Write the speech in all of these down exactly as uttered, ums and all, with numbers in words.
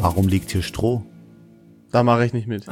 Warum liegt hier Stroh? Da mache ich nicht mit.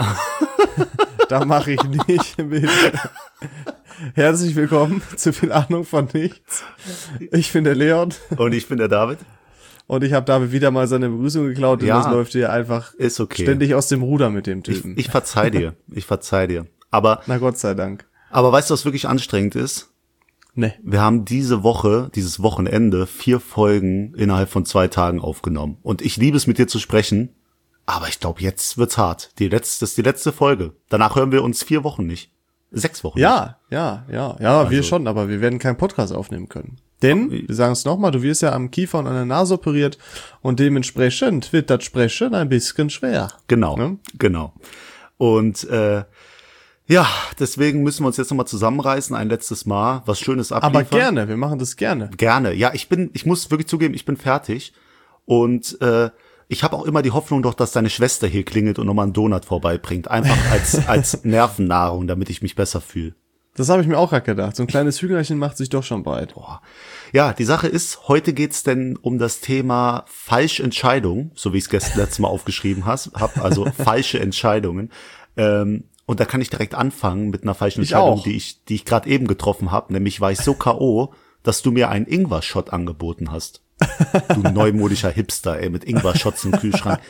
Da mache ich nicht mit. Herzlich willkommen zu viel Ahnung von nichts. Ich bin der Leon. Und ich bin der David. Und ich habe David wieder mal seine Begrüßung geklaut. Ja, und das läuft hier einfach ist okay. ständig aus dem Ruder mit dem Typen. Ich, ich verzeih dir. Ich verzeih dir. Aber, na Gott sei Dank. Aber weißt du, was wirklich anstrengend ist? Nee. Wir haben diese Woche, dieses Wochenende, vier Folgen innerhalb von zwei Tagen aufgenommen. Und ich liebe es, mit dir zu sprechen. Aber ich glaube, jetzt wird's hart. Die letzte, das ist die letzte Folge. Danach hören wir uns vier Wochen nicht. Sechs Wochen Ja, nicht. ja, ja. Ja, also, wir schon, aber wir werden keinen Podcast aufnehmen können. Denn, wir sagen es nochmal, du wirst ja am Kiefer und an der Nase operiert und dementsprechend wird das Sprechen ein bisschen schwer. Genau, ne? Genau. Und äh, ja, deswegen müssen wir uns jetzt nochmal zusammenreißen, ein letztes Mal, was Schönes abliefern. Aber gerne, wir machen das gerne. Gerne, ja, ich bin, ich muss wirklich zugeben, ich bin fertig und äh, ich habe auch immer die Hoffnung doch, dass deine Schwester hier klingelt und nochmal einen Donut vorbeibringt, einfach als als Nervennahrung, damit ich mich besser fühle. Das habe ich mir auch gerade gedacht. So ein kleines Hühnerchen macht sich doch schon breit. Boah. Ja, die Sache ist, heute geht's denn um das Thema Falschentscheidung, so wie ich es gestern letztes Mal aufgeschrieben habe, also falsche Entscheidungen. Ähm, und da kann ich direkt anfangen mit einer falschen Entscheidung, ich die ich die ich gerade eben getroffen habe. Nämlich war ich so K O, dass du mir einen Ingwer-Shot angeboten hast. Du neumodischer Hipster, ey, mit Ingwer-Shots im Kühlschrank.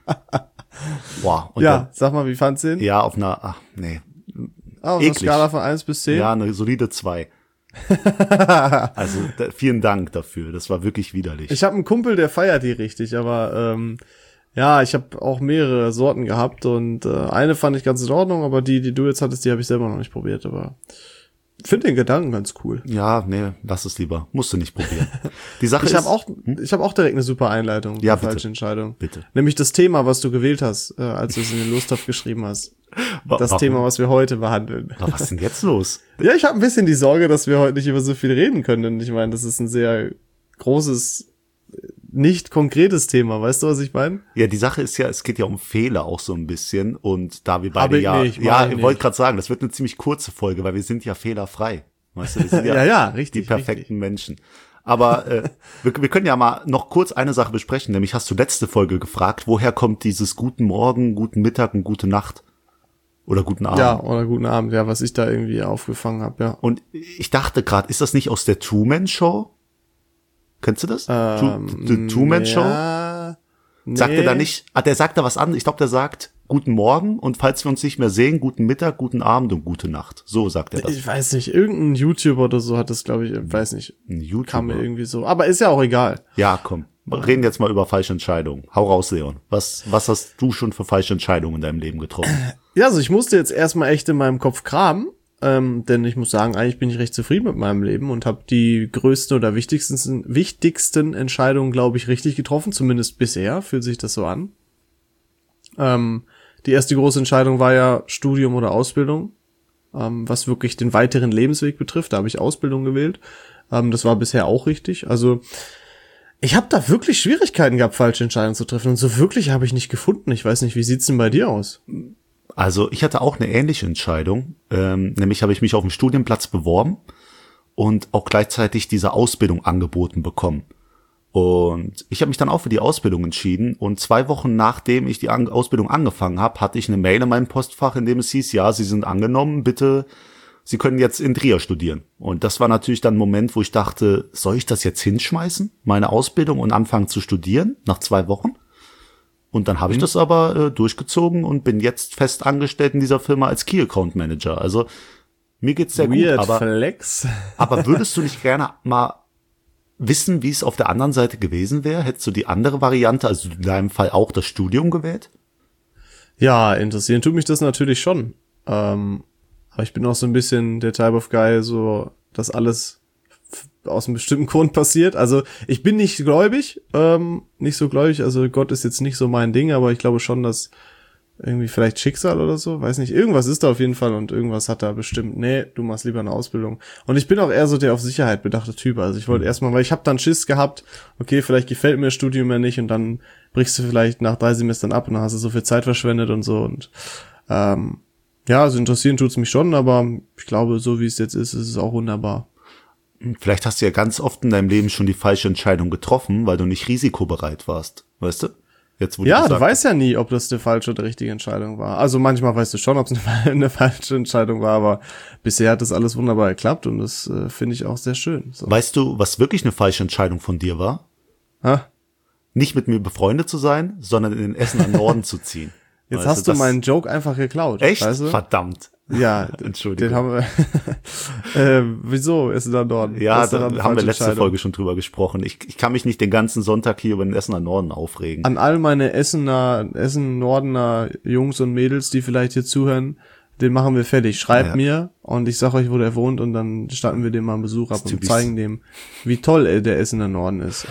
Wow. Und ja, dann, sag mal, wie fandst du den? Ja, auf einer, ach, nee. Ah, auf einer Skala von eins bis zehn? Ja, eine solide zwei. Also da, vielen Dank dafür, das war wirklich widerlich. Ich habe einen Kumpel, der feiert die richtig, aber ähm, ja, ich habe auch mehrere Sorten gehabt und äh, eine fand ich ganz in Ordnung, aber die, die du jetzt hattest, die habe ich selber noch nicht probiert, aber finde den Gedanken ganz cool. Ja, nee, lass es lieber, musst du nicht probieren. Die Sache ich ist, habe auch, hm? ich habe auch direkt eine super Einleitung, ja, eine falsche Entscheidung. Bitte. Nämlich das Thema, was du gewählt hast, äh, als du es in den Lostopf geschrieben hast. Das Warum? Thema, was wir heute behandeln. Aber was ist denn jetzt los? Ja, ich habe ein bisschen die Sorge, dass wir heute nicht über so viel reden können. Und ich meine, das ist ein sehr großes, nicht konkretes Thema. Weißt du, was ich meine? Ja, die Sache ist ja, es geht ja um Fehler auch so ein bisschen. Und da wir beide Aber ja, nicht, ja, ich wollte gerade sagen, das wird eine ziemlich kurze Folge, weil wir sind ja fehlerfrei. Weißt du, wir sind ja, ja, ja, richtig, die perfekten richtig. Menschen. Aber äh, wir, wir können ja mal noch kurz eine Sache besprechen. Nämlich hast du letzte Folge gefragt, woher kommt dieses guten Morgen, guten Mittag und gute Nacht? Oder guten Abend. Ja, oder guten Abend, ja, was ich da irgendwie aufgefangen habe, ja. Und ich dachte gerade, ist das nicht aus der Two-Man-Show? Kennst du das? Ähm, The Two-Man-Show? Ja, nee. Sagt er da nicht, ah, der sagt da was anderes. Ich glaube, der sagt guten Morgen und falls wir uns nicht mehr sehen, guten Mittag, guten Abend und gute Nacht. So sagt er das. Ich weiß nicht, irgendein YouTuber oder so hat das, glaube ich, weiß nicht. Ein YouTuber. Kam mir irgendwie so. Aber ist ja auch egal. Ja, komm. Wir reden jetzt mal über falsche Entscheidungen. Hau raus, Leon. Was, was hast du schon für falsche Entscheidungen in deinem Leben getroffen? Ja, also ich musste jetzt erstmal echt in meinem Kopf kramen, ähm, denn ich muss sagen, eigentlich bin ich recht zufrieden mit meinem Leben und habe die größten oder wichtigsten wichtigsten Entscheidungen, glaube ich, richtig getroffen, zumindest bisher, fühlt sich das so an. Ähm, die erste große Entscheidung war ja Studium oder Ausbildung, ähm, was wirklich den weiteren Lebensweg betrifft, da habe ich Ausbildung gewählt. Ähm, das war bisher auch richtig, also ich habe da wirklich Schwierigkeiten gehabt, falsche Entscheidungen zu treffen und so wirklich habe ich nicht gefunden. Ich weiß nicht, wie sieht's denn bei dir aus? Also ich hatte auch eine ähnliche Entscheidung, ähm, nämlich habe ich mich auf einen Studienplatz beworben und auch gleichzeitig diese Ausbildung angeboten bekommen. Und ich habe mich dann auch für die Ausbildung entschieden und zwei Wochen nachdem ich die An- Ausbildung angefangen habe, hatte ich eine Mail in meinem Postfach, in dem es hieß, ja, Sie sind angenommen, bitte, Sie können jetzt in Trier studieren. Und das war natürlich dann ein Moment, wo ich dachte, soll ich das jetzt hinschmeißen, meine Ausbildung, und anfangen zu studieren nach zwei Wochen? Und dann habe ich das aber äh, durchgezogen und bin jetzt fest angestellt in dieser Firma als Key Account Manager. Also mir geht's sehr Weird gut, aber Flex. aber würdest du nicht gerne mal wissen, wie es auf der anderen Seite gewesen wäre? Hättest du die andere Variante, also in deinem Fall auch das Studium gewählt? Ja, interessieren tut mich das natürlich schon. Ähm, aber ich bin auch so ein bisschen der Type of Guy, so dass alles f- aus einem bestimmten Grund passiert. Also ich bin nicht gläubig, ähm, nicht so gläubig. Also Gott ist jetzt nicht so mein Ding, aber ich glaube schon, dass irgendwie vielleicht Schicksal oder so, weiß nicht. Irgendwas ist da auf jeden Fall und irgendwas hat da bestimmt. Nee, du machst lieber eine Ausbildung. Und ich bin auch eher so der auf Sicherheit bedachte Typ. Also ich wollte erstmal, weil ich habe dann Schiss gehabt, okay, vielleicht gefällt mir das Studium ja nicht und dann brichst du vielleicht nach drei Semestern ab und dann hast du so viel Zeit verschwendet und so. Und ähm, ja, also interessieren tut's mich schon, aber ich glaube, so wie es jetzt ist, ist es auch wunderbar. Vielleicht hast du ja ganz oft in deinem Leben schon die falsche Entscheidung getroffen, weil du nicht risikobereit warst, weißt du? Jetzt, wo Ja, du, du weißt ja nie, ob das eine falsche oder richtige Entscheidung war. Also manchmal weißt du schon, ob es eine, eine falsche Entscheidung war, aber bisher hat das alles wunderbar geklappt und das äh, finde ich auch sehr schön. So. Weißt du, was wirklich eine falsche Entscheidung von dir war? Ha? Nicht mit mir befreundet zu sein, sondern in den Essen an Norden zu ziehen. Jetzt weißt hast du meinen Joke einfach geklaut. Echt? Weißt du? Verdammt. Ja, Entschuldigung. Den haben wir. äh, wieso ist da Norden? Ja, da haben wir letzte Folge schon drüber gesprochen. Ich, ich kann mich nicht den ganzen Sonntag hier über den Essener Norden aufregen. An all meine Essener, Essen-Nordener Jungs und Mädels, die vielleicht hier zuhören, den machen wir fertig. Schreibt ja. mir und ich sag euch, wo der wohnt und dann starten wir dem mal einen Besuch ab und zeigen dem, wie toll äh, der Essener Norden ist.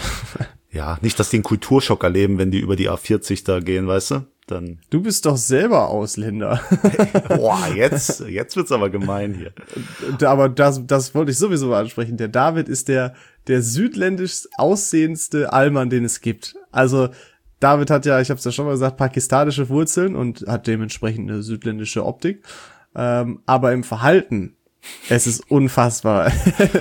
Ja, nicht, dass die einen Kulturschock erleben, wenn die über die A vierzig da gehen, weißt du? Dann. Du bist doch selber Ausländer. Boah, jetzt, jetzt wird's aber gemein hier. Aber das, das wollte ich sowieso mal ansprechen. Der David ist der, der südländisch aussehendste Allmann, den es gibt. Also, David hat ja, ich habe es ja schon mal gesagt, pakistanische Wurzeln und hat dementsprechend eine südländische Optik. Ähm, aber im Verhalten, es ist unfassbar.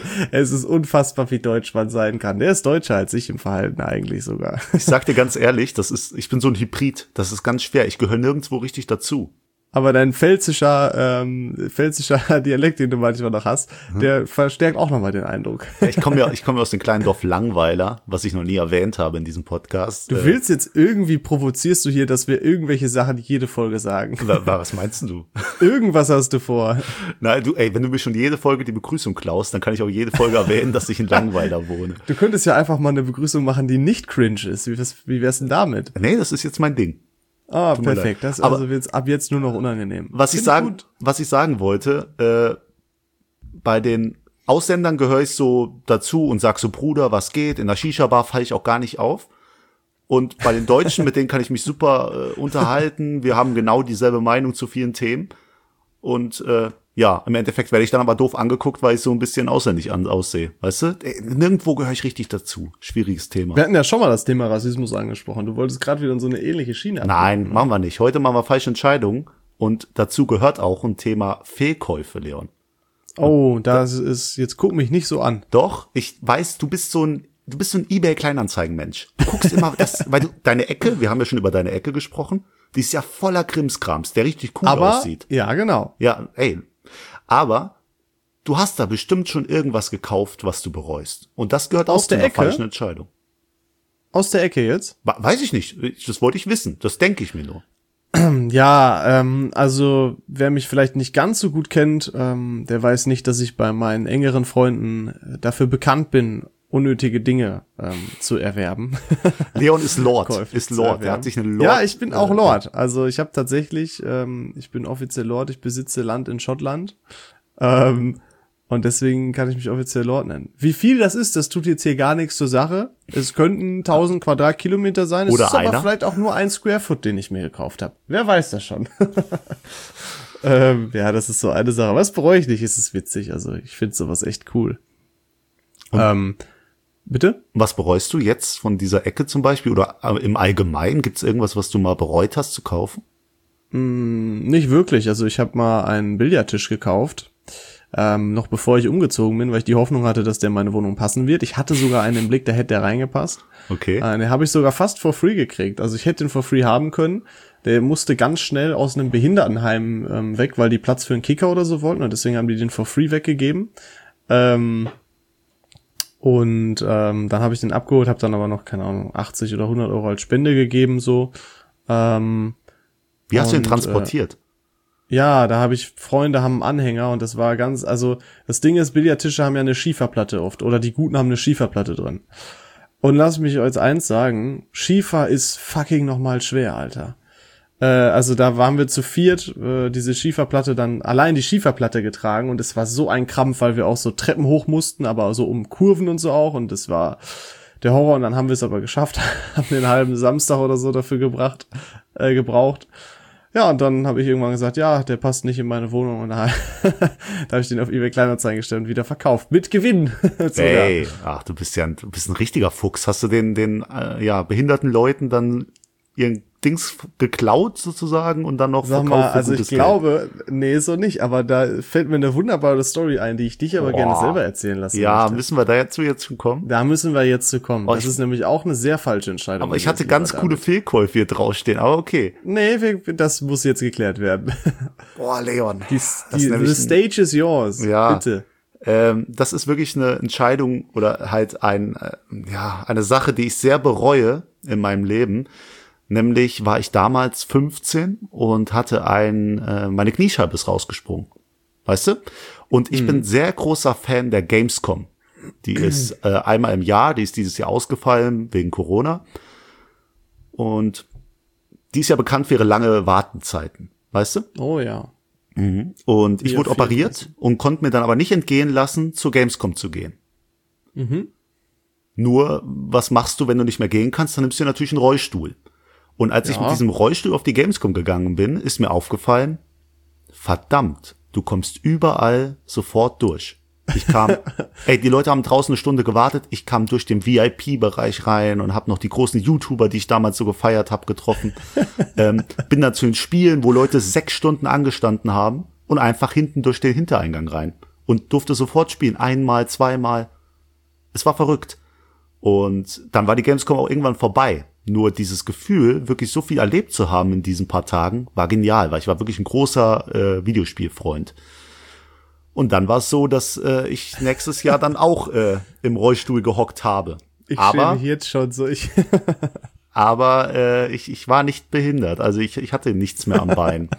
Es ist unfassbar, wie deutsch man sein kann. Der ist deutscher als ich im Verhalten eigentlich sogar. Ich sag dir ganz ehrlich, das ist, ich bin so ein Hybrid. Das ist ganz schwer. Ich gehöre nirgendwo richtig dazu. Aber dein pfälzischer, ähm, pfälzischer Dialekt, den du manchmal noch hast, mhm. der verstärkt auch nochmal den Eindruck. Ja, ich komme ja, ich komme aus dem kleinen Dorf Langweiler, was ich noch nie erwähnt habe in diesem Podcast. Du willst jetzt irgendwie, provozierst du hier, dass wir irgendwelche Sachen jede Folge sagen. Was meinst du? Irgendwas hast du vor. Na, du, ey, wenn du mir schon jede Folge die Begrüßung klaust, dann kann ich auch jede Folge erwähnen, dass ich in Langweiler wohne. Du könntest ja einfach mal eine Begrüßung machen, die nicht cringe ist. Wie, was, wie wär's denn damit? Nee, das ist jetzt mein Ding. Ah, perfekt. Das also wird's ab jetzt nur noch unangenehm. Was ich sagen, was ich sagen wollte, äh, bei den Ausländern gehöre ich so dazu und sag so, Bruder, was geht? In der Shisha-Bar falle ich auch gar nicht auf. Und bei den Deutschen, mit denen kann ich mich super äh, unterhalten. Wir haben genau dieselbe Meinung zu vielen Themen. Und äh, ja, im Endeffekt werde ich dann aber doof angeguckt, weil ich so ein bisschen ausländisch an, aussehe. Weißt du? Nirgendwo gehöre ich richtig dazu. Schwieriges Thema. Wir hatten ja schon mal das Thema Rassismus angesprochen. Du wolltest gerade wieder in so eine ähnliche Schiene abgeben. Nein, machen wir nicht. Heute machen wir falsche Entscheidungen. Und dazu gehört auch ein Thema Fehlkäufe, Leon. Oh, das ist, jetzt guck mich nicht so an. Doch, ich weiß, du bist so ein, du bist so ein eBay-Kleinanzeigen-Mensch. Du guckst immer, das, weil du, deine Ecke, wir haben ja schon über deine Ecke gesprochen, die ist ja voller Krimskrams, der richtig cool aber, aussieht. Ja, genau. Ja, ey. Aber du hast da bestimmt schon irgendwas gekauft, was du bereust. Und das gehört aus auch der zu einer Ecke? falschen Entscheidung. Aus der Ecke jetzt? Weiß ich nicht. Das wollte ich wissen. Das denke ich mir nur. Ja, ähm, also wer mich vielleicht nicht ganz so gut kennt, ähm, der weiß nicht, dass ich bei meinen engeren Freunden dafür bekannt bin, unnötige Dinge ähm, zu erwerben. Leon ist Lord, ist Lord. Er hat sich eine Lord. Ja, ich bin auch Lord. Also ich habe tatsächlich, ähm, ich bin offiziell Lord. Ich besitze Land in Schottland ähm, und deswegen kann ich mich offiziell Lord nennen. Wie viel das ist, das tut jetzt hier gar nichts zur Sache. Es könnten tausend Quadratkilometer sein. Es Oder ist aber einer. vielleicht auch nur ein Square Foot, den ich mir gekauft habe. Wer weiß das schon. ähm, ja, das ist so eine Sache. Was bereue ich nicht? Es ist witzig. Also ich finde sowas echt cool. Ähm, Bitte? Was bereust du jetzt von dieser Ecke zum Beispiel oder im Allgemeinen? Gibt es irgendwas, was du mal bereut hast zu kaufen? Mm, nicht wirklich. Also ich habe mal einen Billardtisch gekauft, ähm, noch bevor ich umgezogen bin, weil ich die Hoffnung hatte, dass der in meine Wohnung passen wird. Ich hatte sogar einen im Blick, da hätte der reingepasst. Okay. Äh, den habe ich sogar fast for free gekriegt. Also ich hätte den for free haben können. Der musste ganz schnell aus einem Behindertenheim ähm, weg, weil die Platz für einen Kicker oder so wollten und deswegen haben die den for free weggegeben. Ähm... Und ähm, dann habe ich den abgeholt, habe dann aber noch, keine Ahnung, achtzig oder hundert Euro als Spende gegeben, so. Ähm, Wie hast und, du den transportiert? Äh, ja, da habe ich, Freunde haben einen Anhänger und das war ganz, also das Ding ist, Billardtische haben ja eine Schieferplatte oft oder die guten haben eine Schieferplatte drin. Und lass mich euch eins sagen, Schiefer ist fucking nochmal schwer, Alter. Äh, also da waren wir zu viert, äh, diese Schieferplatte dann, allein die Schieferplatte getragen und es war so ein Krampf, weil wir auch so Treppen hoch mussten, aber so um Kurven und so auch und das war der Horror und dann haben wir es aber geschafft, haben den halben Samstag oder so dafür gebracht, äh, gebraucht. Ja, und dann habe ich irgendwann gesagt, ja, der passt nicht in meine Wohnung und da, da habe ich den auf eBay Kleinanzeigen gestellt und wieder verkauft. Mit Gewinn. Ey, ach, du bist ja ein, du bist ein richtiger Fuchs. Hast du den, den, äh, ja, behinderten Leuten dann ihren Dings geklaut sozusagen und dann noch Sag verkauft mal, für also ich gutes glaube, nee, so nicht, aber da fällt mir eine wunderbare Story ein, die ich dich aber Boah. gerne selber erzählen lassen Ja, möchte. müssen wir dazu jetzt schon kommen? Da müssen wir jetzt zu kommen. Oh, das ich- ist nämlich auch eine sehr falsche Entscheidung. Aber ich hatte gewesen, ganz lieber coole David. Fehlkäufe hier draufstehen, aber okay. Nee, wir, das muss jetzt geklärt werden. Boah, Leon. Die, Das die, ist nämlich the ein- stage is yours. Ja. Bitte. Ähm, das ist wirklich eine Entscheidung oder halt ein, äh, ja, eine Sache, die ich sehr bereue in meinem Leben. Nämlich war ich damals fünfzehn und hatte ein, äh, meine Kniescheibe ist rausgesprungen. Weißt du? Und ich bin sehr großer Fan der Gamescom. Die ist äh, einmal im Jahr, die ist dieses Jahr ausgefallen wegen Corona. Und die ist ja bekannt für ihre lange Wartenzeiten. Weißt du? Oh ja. Und ich Ja, wurde viel operiert und konnte mir dann aber nicht entgehen lassen, zur Gamescom zu gehen. Mhm. Nur, was machst du, wenn du nicht mehr gehen kannst? Dann nimmst du dir natürlich einen Rollstuhl. Und als ich Ja. mit diesem Rollstuhl auf die Gamescom gegangen bin, ist mir aufgefallen, verdammt, du kommst überall sofort durch. Ich kam, ey, die Leute haben draußen eine Stunde gewartet, ich kam durch den V I P-Bereich rein und habe noch die großen YouTuber, die ich damals so gefeiert habe, getroffen. ähm, bin dann zu den Spielen, wo Leute sechs Stunden angestanden haben und einfach hinten durch den Hintereingang rein und durfte sofort spielen, einmal, zweimal. Es war verrückt. Und dann war die Gamescom auch irgendwann vorbei. Nur dieses Gefühl, wirklich so viel erlebt zu haben in diesen paar Tagen, war genial, weil ich war wirklich ein großer äh, Videospielfreund. Und dann war es so, dass äh, ich nächstes Jahr dann auch äh, im Rollstuhl gehockt habe. Ich aber schäme mich jetzt schon so. Ich aber äh, ich, ich war nicht behindert, also ich, ich hatte nichts mehr am Bein.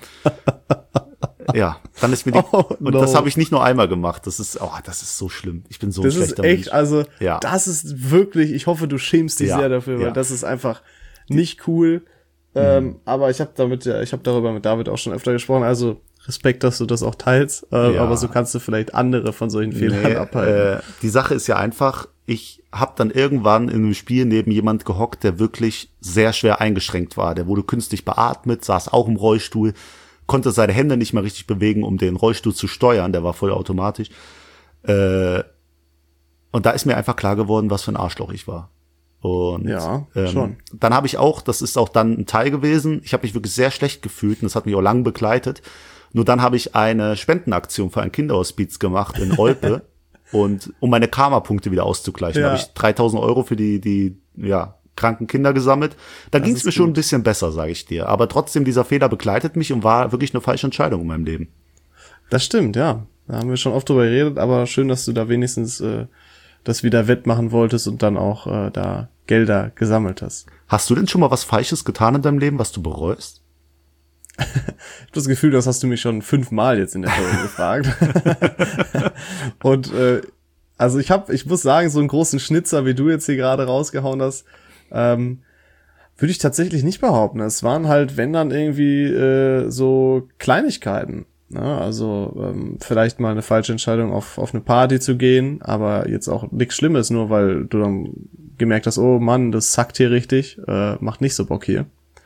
Ja, dann ist mir die, Oh, und no. das habe ich nicht nur einmal gemacht. Das ist, oh, das ist so schlimm. Ich bin so ein das ist schlechter echt, Mensch. also Ja. das ist wirklich, ich hoffe, du schämst dich Ja, sehr dafür, weil ja. das ist einfach nicht cool. Ähm, aber ich habe damit, ja, ich habe darüber mit David auch schon öfter gesprochen. Also Respekt, dass du das auch teilst. Äh, Ja. Aber so kannst du vielleicht andere von solchen Fehlern Nee, abhalten. äh, die Sache ist ja einfach, ich habe dann irgendwann in einem Spiel neben jemand gehockt, der wirklich sehr schwer eingeschränkt war. Der wurde künstlich beatmet, saß auch im Rollstuhl, konnte seine Hände nicht mehr richtig bewegen, um den Rollstuhl zu steuern. Der war vollautomatisch. Äh, und da ist mir einfach klar geworden, was für ein Arschloch ich war. Und Ja, ähm, schon. dann habe ich auch, das ist auch dann ein Teil gewesen, ich habe mich wirklich sehr schlecht gefühlt und das hat mich auch lang begleitet. Nur dann habe ich eine Spendenaktion für ein Kinderhospiz gemacht in Olpe und um meine Karma-Punkte wieder auszugleichen, Ja. habe ich dreitausend Euro für die die ja kranken Kinder gesammelt. Da ging es ist mir schon ein gut. bisschen besser, sage ich dir. Aber trotzdem, dieser Fehler begleitet mich und war wirklich eine falsche Entscheidung in meinem Leben. Das stimmt, ja. Da haben wir schon oft drüber geredet, aber schön, dass du da wenigstens äh, das wieder wettmachen wolltest und dann auch äh, da Gelder gesammelt hast. Hast du denn schon mal was Falsches getan in deinem Leben, was du bereust? Ich habe das Gefühl, das hast du mich schon fünfmal jetzt in der Folge gefragt. Und äh, also ich habe, ich muss sagen, so einen großen Schnitzer, wie du jetzt hier gerade rausgehauen hast, ähm, würde ich tatsächlich nicht behaupten. Es waren halt, wenn dann irgendwie äh, so Kleinigkeiten. Ne? Also ähm, vielleicht mal eine falsche Entscheidung, auf auf eine Party zu gehen, aber jetzt auch nichts Schlimmes, nur weil du dann gemerkt hast, oh Mann, das sackt hier richtig, äh, macht nicht so Bock hier.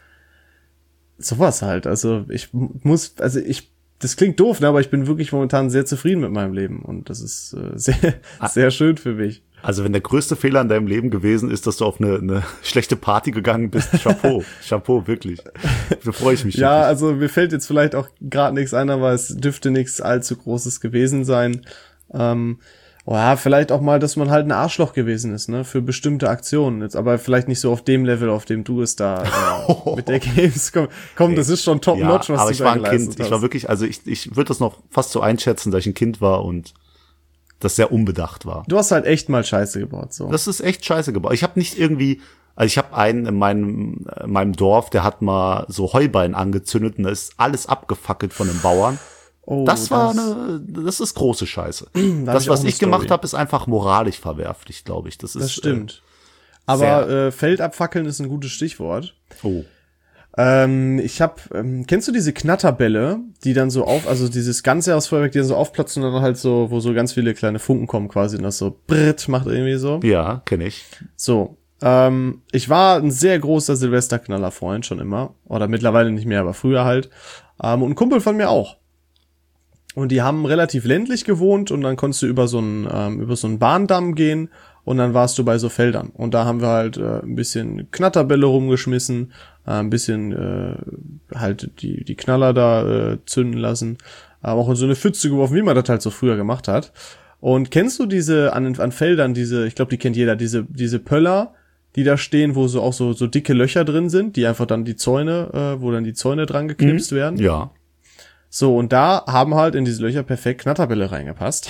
Sowas halt. Also ich m- muss, also ich, das klingt doof, ne, aber ich bin wirklich momentan sehr zufrieden mit meinem Leben und das ist äh, sehr, sehr schön für mich. Also wenn der größte Fehler in deinem Leben gewesen ist, dass du auf eine, eine schlechte Party gegangen bist, Chapeau, Chapeau, wirklich. Da freue ich mich. Ja, wirklich. also mir fällt jetzt vielleicht auch gerade nichts ein, aber es dürfte nichts allzu Großes gewesen sein. Ähm, oh ja, vielleicht auch mal, dass man halt ein Arschloch gewesen ist, ne, für bestimmte Aktionen. Jetzt aber vielleicht nicht so auf dem Level, auf dem du es da äh, mit der Gamescom. Komm, das ist schon top ja, notch, was aber du ich da war ein geleistet Kind. hast. Ich war wirklich, also ich, ich würde das noch fast so einschätzen, dass ich ein Kind war und das sehr unbedacht war. Du hast halt echt mal Scheiße gebaut, so. Das ist echt scheiße gebaut. Ich habe nicht irgendwie, also ich habe einen in meinem, in meinem Dorf, der hat mal so Heuballen angezündet und da ist alles abgefackelt von den Bauern. Oh, Das war eine, das ist große Scheiße. hab Das, ich auch was eine ich gemacht Story. habe, ist einfach moralisch verwerflich, glaube ich. Das ist, Das stimmt. Aber sehr- äh, Feld abfackeln ist ein gutes Stichwort. Äh, oh. Ähm, ich hab, ähm, kennst du diese Knatterbälle, die dann so auf, also dieses ganze aus Feuerwerk, die dann so aufplatzen und dann halt so, wo so ganz viele kleine Funken kommen quasi und das so britt macht irgendwie so. Ja, kenne ich. So, ähm, ich war ein sehr großer Silvesterknaller-Freund schon immer, oder mittlerweile nicht mehr, aber früher halt. Ähm, und ein Kumpel von mir auch. Und die haben relativ ländlich gewohnt und dann konntest du über so einen, ähm, über so einen Bahndamm gehen und dann warst du bei so Feldern. Und da haben wir halt äh, ein bisschen Knatterbälle rumgeschmissen äh, ein bisschen äh, halt die die Knaller da äh, zünden lassen, aber auch in so eine Pfütze geworfen, wie man das halt so früher gemacht hat. Und kennst du diese an an Feldern diese, ich glaube, die kennt jeder, diese diese Pöller, die da stehen, wo so auch so so dicke Löcher drin sind, die einfach dann die Zäune, äh, wo dann die Zäune dran geknipst mhm. werden. Ja. So, und da haben halt in diese Löcher perfekt Knatterbälle reingepasst.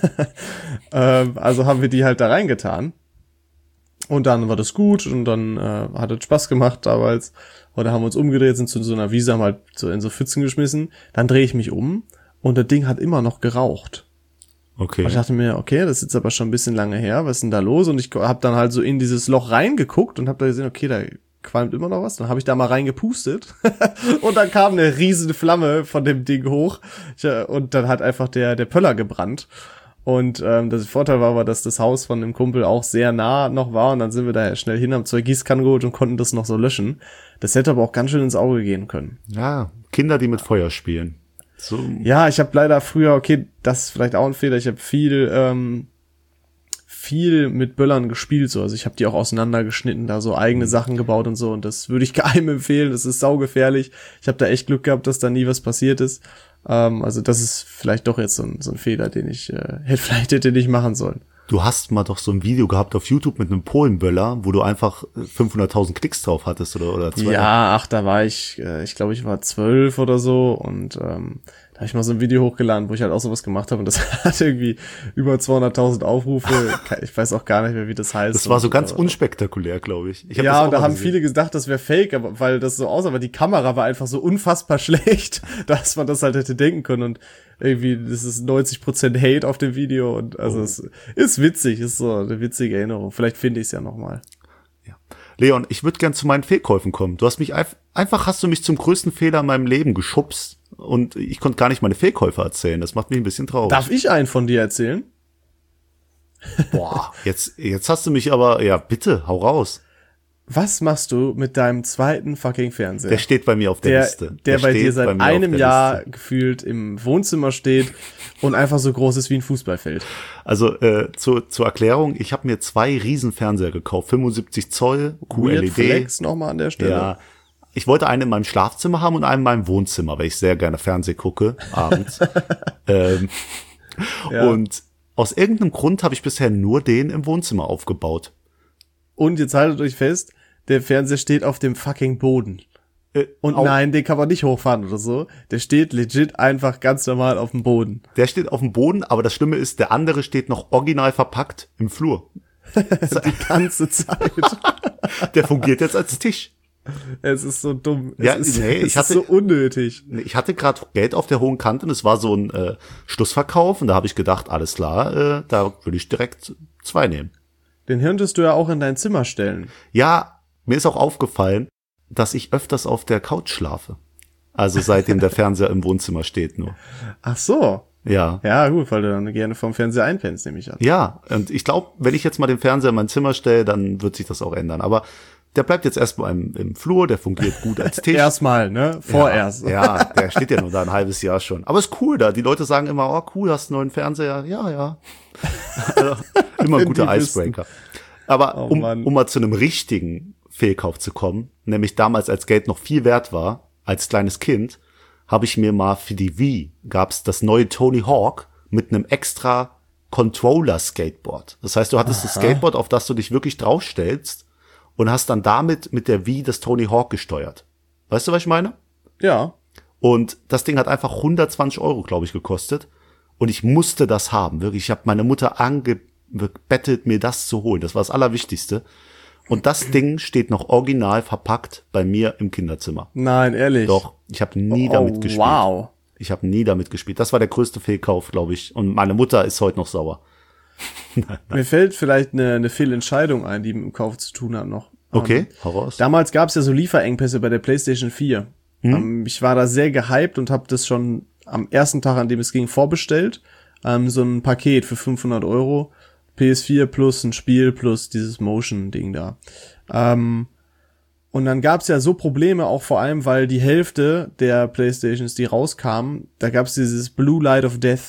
ähm, also haben wir die halt da reingetan. Und dann war das gut und dann äh, hat es Spaß gemacht damals. Oder haben wir uns umgedreht, sind zu so einer Wiese, haben halt so in so Pfützen geschmissen. Dann drehe ich mich um und das Ding hat immer noch geraucht. Okay. Und ich dachte mir, okay, das ist jetzt aber schon ein bisschen lange her, was ist denn da los? Und ich habe dann halt so in dieses Loch reingeguckt und habe da gesehen, okay, da qualmt immer noch was. Dann habe ich da mal reingepustet und dann kam eine riesige Flamme von dem Ding hoch und dann hat einfach der der Pöller gebrannt. Und ähm, das Vorteil war aber, dass das Haus von dem Kumpel auch sehr nah noch war und dann sind wir da schnell hin, haben zwei Gießkannen geholt und konnten das noch so löschen. Das hätte aber auch ganz schön ins Auge gehen können. Ja, Kinder, die mit Feuer spielen. So. Ja, ich habe leider früher, okay, das ist vielleicht auch ein Fehler, ich habe viel ähm, viel mit Böllern gespielt, so, also ich habe die auch auseinandergeschnitten, da so eigene Sachen gebaut und so und das würde ich keinem empfehlen, das ist saugefährlich. Ich habe da echt Glück gehabt, dass da nie was passiert ist. Ähm, also das ist vielleicht doch jetzt so ein, so ein Fehler, den ich äh, hätte vielleicht hätte nicht machen sollen. Du hast mal doch so ein Video gehabt auf YouTube mit einem Polenböller, wo du einfach fünfhunderttausend Klicks drauf hattest oder oder zwei. Ja, ach, da war ich, äh, ich glaube, ich war zwölf oder so und ähm, da habe ich mal so ein Video hochgeladen, wo ich halt auch sowas gemacht habe und das hat irgendwie über zweihunderttausend Aufrufe. Ich weiß auch gar nicht mehr, wie das heißt. Das war so und, ganz äh, unspektakulär, glaube ich. ich hab ja, das und da haben gesehen. viele gedacht, das wäre fake, aber weil das so aussah, aber die Kamera war einfach so unfassbar schlecht, dass man das halt hätte denken können und irgendwie, das ist neunzig Prozent Hate auf dem Video und also oh. es ist witzig, ist so eine witzige Erinnerung. Vielleicht finde ich es ja nochmal. Ja. Leon, ich würde gern zu meinen Fehlkäufen kommen. Du hast mich einfach, einfach hast du mich zum größten Fehler in meinem Leben geschubst und ich konnte gar nicht meine Fehlkäufe erzählen. Das macht mich ein bisschen traurig. Darf ich einen von dir erzählen? Boah, jetzt, jetzt hast du mich aber, ja bitte, hau raus. Was machst du mit deinem zweiten fucking Fernseher? Der steht bei mir auf der, der Liste. Der, der bei steht dir seit bei einem Jahr Liste. gefühlt im Wohnzimmer steht und einfach so groß ist wie ein Fußballfeld. Also äh, zu, zur Erklärung, ich habe mir zwei Riesenfernseher gekauft, fünfundsiebzig Zoll, Q L E D. Flex nochmal an der Stelle. Ja, ich wollte einen in meinem Schlafzimmer haben und einen in meinem Wohnzimmer, weil ich sehr gerne Fernseh gucke, abends. ähm, ja. Und aus irgendeinem Grund habe ich bisher nur den im Wohnzimmer aufgebaut. Und jetzt haltet euch fest, der Fernseher steht auf dem fucking Boden. Äh, und nein, den kann man nicht hochfahren oder so. Der steht legit einfach ganz normal auf dem Boden. Der steht auf dem Boden, aber das Schlimme ist, der andere steht noch original verpackt im Flur. Die ganze Zeit. Der fungiert jetzt als Tisch. Es ist so dumm. Es ja, ist, nee, es ich hatte, ist so unnötig. Ich hatte gerade Geld auf der hohen Kante und es war so ein äh, Schlussverkauf und da habe ich gedacht, alles klar, äh, da würde ich direkt zwei nehmen. Den könntest du ja auch in dein Zimmer stellen. Ja, mir ist auch aufgefallen, dass ich öfters auf der Couch schlafe. Also seitdem der Fernseher im Wohnzimmer steht nur. Ach so. Ja. Ja, gut, weil du dann gerne vom Fernseher einpennst, nehme ich an. Ja, und ich glaube, wenn ich jetzt mal den Fernseher in mein Zimmer stelle, dann wird sich das auch ändern. Aber der bleibt jetzt erstmal im, im Flur, der fungiert gut als Tisch. Erstmal, ne? Vorerst. Ja, ja, der steht ja nur da ein halbes Jahr schon. Aber ist cool da. Die Leute sagen immer, oh cool, hast einen neuen Fernseher. Ja, ja. Also, immer ein guter Icebreaker. Aber oh, um, um mal zu einem richtigen Fehlkauf zu kommen, nämlich damals, als Geld noch viel wert war, als kleines Kind, habe ich mir mal für die Wii, gab's das neue Tony Hawk mit einem extra Controller-Skateboard. Das heißt, du hattest Aha. das Skateboard, auf das du dich wirklich draufstellst und hast dann damit mit der Wii das Tony Hawk gesteuert. Weißt du, was ich meine? Ja. Und das Ding hat einfach hundertzwanzig Euro, glaube ich, gekostet. Und ich musste das haben, wirklich. Ich habe meine Mutter angebettelt, mir das zu holen. Das war das Allerwichtigste. Und das Ding steht noch original verpackt bei mir im Kinderzimmer. Nein, ehrlich? Doch, ich habe nie oh, damit gespielt. Wow. Ich habe nie damit gespielt. Das war der größte Fehlkauf, glaube ich. Und meine Mutter ist heute noch sauer. Mir fällt vielleicht eine, eine Fehlentscheidung ein, die mit dem Kauf zu tun hat noch. Okay, hau raus. Damals gab es ja so Lieferengpässe bei der PlayStation vier. Hm? Ähm, ich war da sehr gehypt und habe das schon am ersten Tag, an dem es ging, vorbestellt. Ähm, so ein Paket für fünfhundert Euro. P S vier plus ein Spiel plus dieses Motion-Ding da. Ähm, und dann gab's ja so Probleme, auch vor allem, weil die Hälfte der Playstations, die rauskamen, da gab's dieses Blue Light of Death.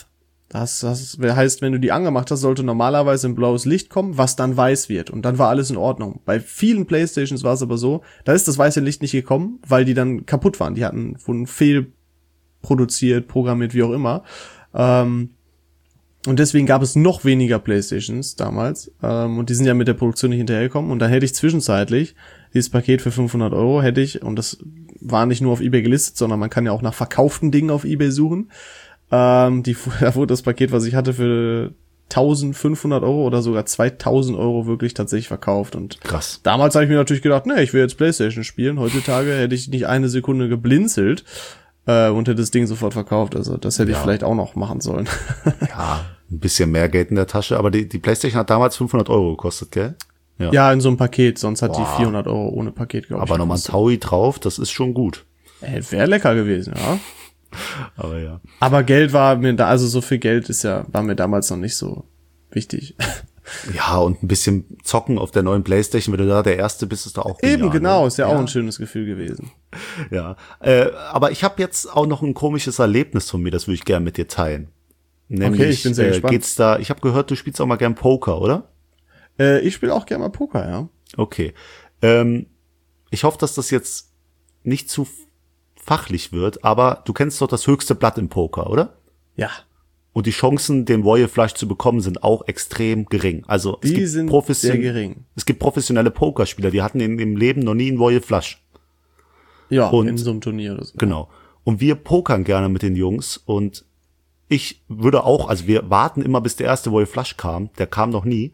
Das, das heißt, wenn du die angemacht hast, sollte normalerweise ein blaues Licht kommen, was dann weiß wird. Und dann war alles in Ordnung. Bei vielen Playstations war es aber so, da ist das weiße Licht nicht gekommen, weil die dann kaputt waren. Die hatten wurden fehlproduziert, programmiert, wie auch immer. Ähm, und deswegen gab es noch weniger Playstations damals. Ähm, und die sind ja mit der Produktion nicht hinterhergekommen. Und dann hätte ich zwischenzeitlich dieses Paket für fünfhundert Euro hätte ich, und das war nicht nur auf eBay gelistet, sondern man kann ja auch nach verkauften Dingen auf eBay suchen. Ähm, die, da wurde das Paket, was ich hatte, für eintausendfünfhundert Euro oder sogar zweitausend Euro wirklich tatsächlich verkauft. Und krass. Damals habe ich mir natürlich gedacht, ne, ich will jetzt PlayStation spielen. Heutzutage hätte ich nicht eine Sekunde geblinzelt äh, und hätte das Ding sofort verkauft. Also das hätte ja. ich vielleicht auch noch machen sollen. Ja, ein bisschen mehr Geld in der Tasche. Aber die, die PlayStation hat damals fünfhundert Euro gekostet, gell? Ja, ja in so einem Paket. Sonst hat Boah. die vierhundert Euro ohne Paket, glaube ich. Aber nochmal ein Taui drauf, das ist schon gut. Äh, Wäre lecker gewesen, ja. Aber ja. Aber Geld war mir da, also so viel Geld ist ja, war mir damals noch nicht so wichtig. Ja, und ein bisschen zocken auf der neuen PlayStation, wenn du da der Erste bist, ist da auch genial. Eben, genau, ne? ist ja, ja auch ein schönes Gefühl gewesen. Ja, äh, aber ich habe jetzt auch noch ein komisches Erlebnis von mir, das würde ich gerne mit dir teilen. Nämlich, okay, ich bin sehr äh, gespannt. Geht's da, ich habe gehört, du spielst auch mal gern Poker, oder? Äh, ich spiele auch gerne mal Poker, ja. Okay. Ähm, ich hoffe, dass das jetzt nicht zu fachlich wird, aber du kennst doch das höchste Blatt im Poker, oder? Ja. Und die Chancen, den Royal Flush zu bekommen, sind auch extrem gering. Also es die gibt sind profession- sehr gering. Es gibt professionelle Pokerspieler, die hatten in im Leben noch nie einen Royal Flush. Ja, und, in so einem Turnier oder so. Genau. Und wir pokern gerne mit den Jungs und ich würde auch, also wir warten immer, bis der erste Royal Flush kam. Der kam noch nie.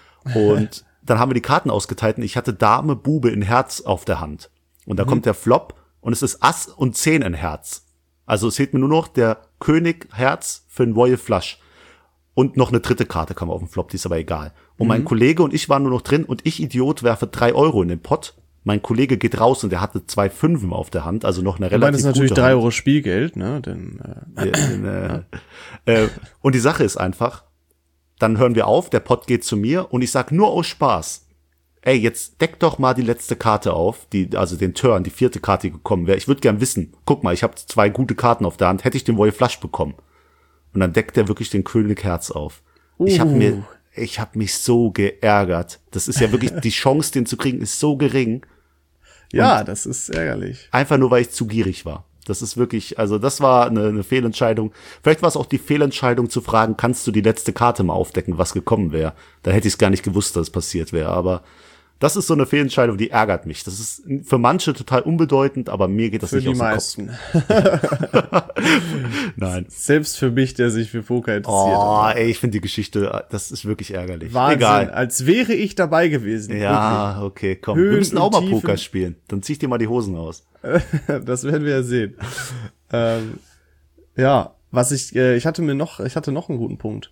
Und dann haben wir die Karten ausgeteilt und ich hatte Dame, Bube in Herz auf der Hand. Und da mhm. kommt der Flop und es ist Ass und Zehn in Herz. Also es fehlt mir nur noch der König Herz für einen Royal Flush. Und noch eine dritte Karte kam auf dem Flop, die ist aber egal. Und mhm. mein Kollege und ich waren nur noch drin und ich, Idiot, werfe drei Euro in den Pott. Mein Kollege geht raus und der hatte zwei Fünfen auf der Hand, also noch eine relativ gute Hand. Das ist natürlich drei Euro Spielgeld, ne? Denn, äh, äh, äh, äh, und die Sache ist einfach, dann hören wir auf, der Pott geht zu mir und ich sag nur aus Spaß, ey, jetzt deck doch mal die letzte Karte auf, die, also den Turn, die vierte Karte, die gekommen wäre. Ich würde gern wissen, guck mal, ich habe zwei gute Karten auf der Hand, hätte ich den Royal Flush bekommen. Und dann deckt er wirklich den König Herz auf. Uh. Ich habe mir, ich habe mich so geärgert. Das ist ja wirklich, die Chance, den zu kriegen, ist so gering. Ja, und das ist ärgerlich. Einfach nur, weil ich zu gierig war. Das ist wirklich, also das war eine, eine Fehlentscheidung. Vielleicht war es auch die Fehlentscheidung zu fragen, kannst du die letzte Karte mal aufdecken, was gekommen wäre. Da hätte ich es gar nicht gewusst, dass es passiert wäre. Aber das ist so eine Fehlentscheidung, die ärgert mich. Das ist für manche total unbedeutend, aber mir geht das für nicht aus dem Kopf. Für die meisten. Nein. Selbst für mich, der sich für Poker interessiert. Oh, ey, ich finde die Geschichte, das ist wirklich ärgerlich. Wahnsinn, Egal. als wäre ich dabei gewesen. Ja, wirklich. Okay, komm. Höhen wir müssen auch mal Tiefen. Poker spielen. Dann zieh ich dir mal die Hosen aus. Das werden wir ja sehen. ähm, ja, was ich, äh, ich hatte mir noch, ich hatte noch einen guten Punkt.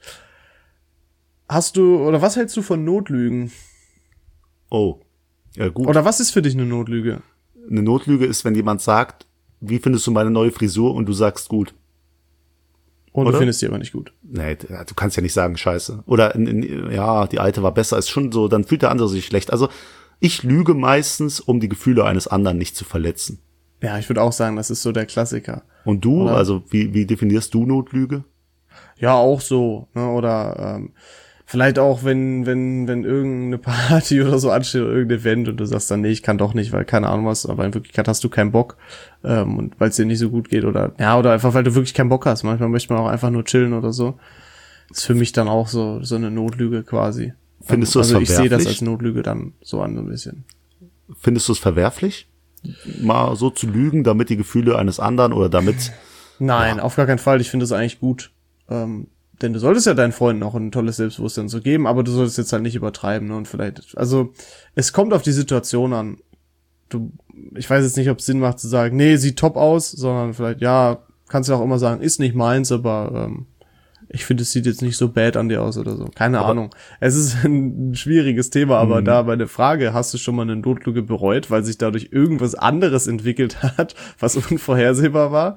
Hast du, oder was hältst du von Notlügen? Oh, ja gut. Oder was ist für dich eine Notlüge? Eine Notlüge ist, wenn jemand sagt, wie findest du meine neue Frisur und du sagst gut. Und Oder? du findest die aber nicht gut. Nee, du kannst ja nicht sagen scheiße. Oder ja, die alte war besser, ist schon so, dann fühlt der andere sich schlecht. Also ich lüge meistens, um die Gefühle eines anderen nicht zu verletzen. Ja, ich würde auch sagen, das ist so der Klassiker. Und du, Oder? also wie, wie definierst du Notlüge? Ja, auch so, ne? Oder ähm, vielleicht auch, wenn wenn wenn irgendeine Party oder so ansteht oder irgendein Event und du sagst dann, nee, ich kann doch nicht, weil keine Ahnung was, aber in Wirklichkeit hast du keinen Bock ähm, und weil es dir nicht so gut geht oder ja, oder einfach, weil du wirklich keinen Bock hast. Manchmal möchte man auch einfach nur chillen oder so. Das ist für mich dann auch so so eine Notlüge quasi. Findest du es also ich verwerflich? sehe das als Notlüge dann so an, so ein bisschen. Findest du es verwerflich, mal so zu lügen, damit die Gefühle eines anderen oder damit... Nein, ja. auf gar keinen Fall. Ich finde es eigentlich gut. Ähm, denn du solltest ja deinen Freunden auch ein tolles Selbstbewusstsein so geben, aber du solltest jetzt halt nicht übertreiben, ne? Und vielleicht, also, es kommt auf die Situation an. Du, ich weiß jetzt nicht, ob es Sinn macht zu sagen, nee, sieht top aus, sondern vielleicht, ja, kannst du auch immer sagen, ist nicht meins, aber ähm, ich finde, es sieht jetzt nicht so bad an dir aus oder so. Keine aber Ahnung. Es ist ein schwieriges Thema, aber mhm. da meine Frage, hast du schon mal eine Notlüge bereut, weil sich dadurch irgendwas anderes entwickelt hat, was unvorhersehbar war?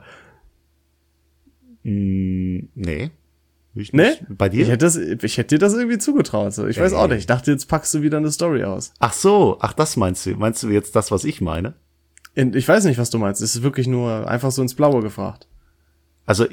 Mm, nee. Ich nee? Nicht. Bei dir? Ich hätte, das, ich hätte dir das irgendwie zugetraut. So. Ich weiß Ey. auch nicht. Ich dachte, jetzt packst du wieder eine Story aus. Ach so, ach das meinst du? Meinst du jetzt das, was ich meine? Ich weiß nicht, was du meinst. Es ist wirklich nur einfach so ins Blaue gefragt. Also ich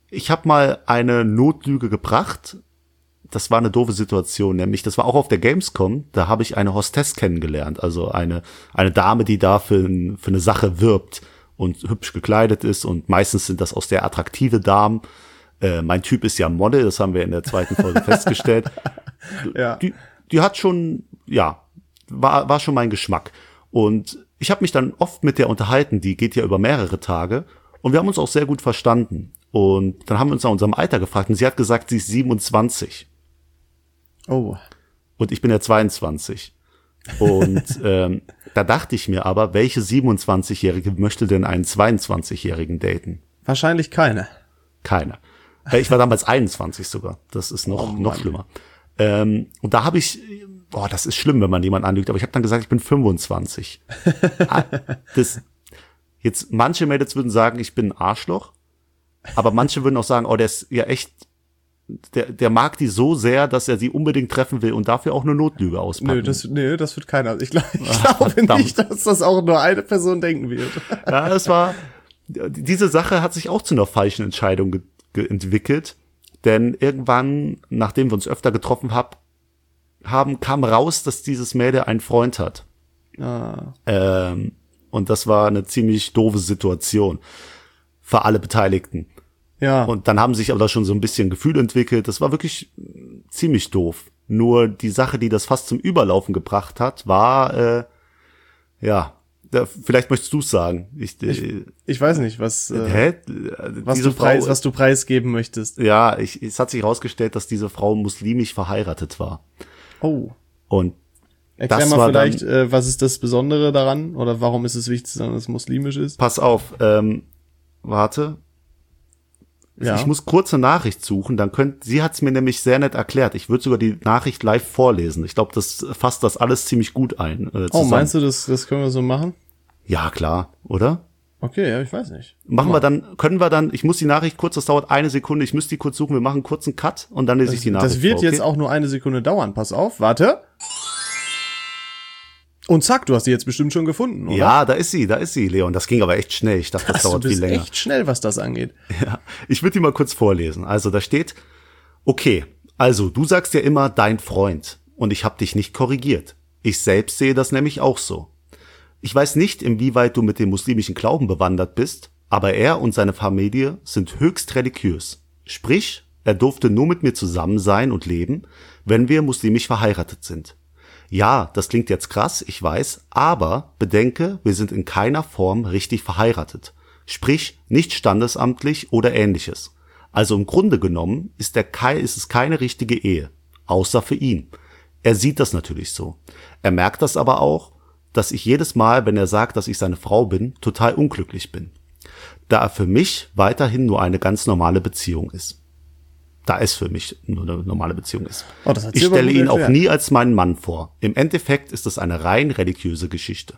ich habe mal eine Notlüge gebracht. Das war eine doofe Situation, nämlich das war auch auf der Gamescom, da habe ich eine Hostess kennengelernt, also eine eine Dame, die da für, für eine Sache wirbt und hübsch gekleidet ist und meistens sind das auch sehr attraktive Damen. Äh, mein Typ ist ja Model, das haben wir in der zweiten Folge festgestellt. Ja. Die, die hat schon, ja, war war schon mein Geschmack. Und ich habe mich dann oft mit der unterhalten, die geht ja über mehrere Tage und wir haben uns auch sehr gut verstanden. Und dann haben wir uns nach unserem Alter gefragt und sie hat gesagt, sie ist siebenundzwanzig. Oh. Und ich bin ja zweiundzwanzig. Und ähm, da dachte ich mir aber, welche siebenundzwanzigjährige möchte denn einen zweiundzwanzigjährigen daten? Wahrscheinlich keine. Keine. Äh, Ich war damals einundzwanzig sogar. Das ist noch, Oh noch schlimmer. Ähm, und da habe ich, boah, das ist schlimm, wenn man jemanden anlügt, aber ich habe dann gesagt, ich bin fünfundzwanzig. Ah, das, jetzt, manche Mädels würden sagen, ich bin ein Arschloch, aber manche würden auch sagen, oh, der ist ja echt, der, der mag die so sehr, dass er sie unbedingt treffen will und dafür auch eine Notlüge auspacken. Nö, das, nö, das wird keiner. Ich, glaub, ich Ah, glaube verdammt. nicht, dass das auch nur eine Person denken wird. Ja, es war, diese Sache hat sich auch zu einer falschen Entscheidung ge- ge- entwickelt, denn irgendwann, nachdem wir uns öfter getroffen hab, haben, kam raus, dass dieses Mädel einen Freund hat. Ah. Ähm, und das war eine ziemlich doofe Situation für alle Beteiligten. Ja. Und dann haben sich aber da schon so ein bisschen Gefühl entwickelt. Das war wirklich äh, ziemlich doof. Nur die Sache, die das fast zum Überlaufen gebracht hat, war, äh, ja, da, vielleicht möchtest du es sagen. Ich, Ich, äh, ich weiß nicht, was, äh, hä? was, Diese du preis, Frau, was du preisgeben möchtest. ja, ich, es hat sich herausgestellt, dass diese Frau muslimisch verheiratet war. Oh. Und Erklär das mal war vielleicht, dann, äh, was ist das Besondere daran? Oder warum ist es wichtig, dass es muslimisch ist? pass auf, ähm, warte. Ja. Ich muss kurz eine Nachricht suchen, dann könnt, sie hat es mir nämlich sehr nett erklärt. Ich würde sogar die Nachricht live vorlesen. Ich glaube, das fasst das alles ziemlich gut ein. Äh, Oh, meinst du, das, das können wir so machen? Ja, klar, oder? Okay, ja, ich weiß nicht. Machen wir dann, können wir dann, ich muss die Nachricht kurz, das dauert eine Sekunde, ich müsste die kurz suchen, wir machen einen kurzen Cut und dann lese ich die Nachricht Das wird vor, okay? jetzt auch nur eine Sekunde dauern. Pass auf, warte. Und zack, du hast die jetzt bestimmt schon gefunden, oder? Ja, da ist sie, da ist sie, Leon. Das ging aber echt schnell. Ich dachte, das Krass, du dauert viel bist länger. echt schnell, was das angeht. Ja, ich würde die mal kurz vorlesen. Also da steht, okay, also du sagst ja immer dein Freund und ich habe dich nicht korrigiert. Ich selbst sehe das nämlich auch so. Ich weiß nicht, inwieweit du mit dem muslimischen Glauben bewandert bist, aber er und seine Familie sind höchst religiös. Sprich, er durfte nur mit mir zusammen sein und leben, wenn wir muslimisch verheiratet sind. Ja, das klingt jetzt krass, ich weiß, aber bedenke, wir sind in keiner Form richtig verheiratet. Sprich, nicht standesamtlich oder ähnliches. Also im Grunde genommen ist, der Kai, ist es keine richtige Ehe, außer für ihn. Er sieht das natürlich so. Er merkt das aber auch, dass ich jedes Mal, wenn er sagt, dass ich seine Frau bin, total unglücklich bin. Da er für mich weiterhin nur eine ganz normale Beziehung ist. Da es für mich nur eine normale Beziehung ist. Oh, das hat sie Ich aber stelle gut ihn auch erklärt. nie als meinen Mann vor. Im Endeffekt ist es eine rein religiöse Geschichte.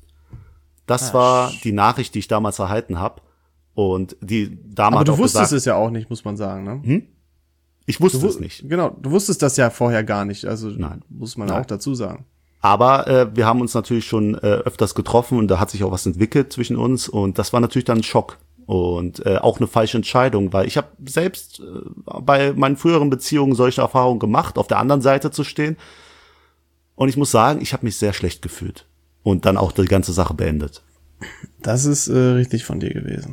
Das Ah, war sch- die Nachricht, die ich damals erhalten habe. Und die Dame Aber hat du auch wusstest gesagt, es ja auch nicht, muss man sagen, ne? ich wusste Du, es wu- nicht. Genau, du wusstest das ja vorher gar nicht, also Nein. muss man Nein. auch dazu sagen. Aber äh, wir haben uns natürlich schon äh, öfters getroffen und da hat sich auch was entwickelt zwischen uns und das war natürlich dann ein Schock und äh, auch eine falsche Entscheidung, weil ich habe selbst äh, bei meinen früheren Beziehungen solche Erfahrungen gemacht, auf der anderen Seite zu stehen und ich muss sagen, ich habe mich sehr schlecht gefühlt und dann auch die ganze Sache beendet. Das ist äh, richtig von dir gewesen.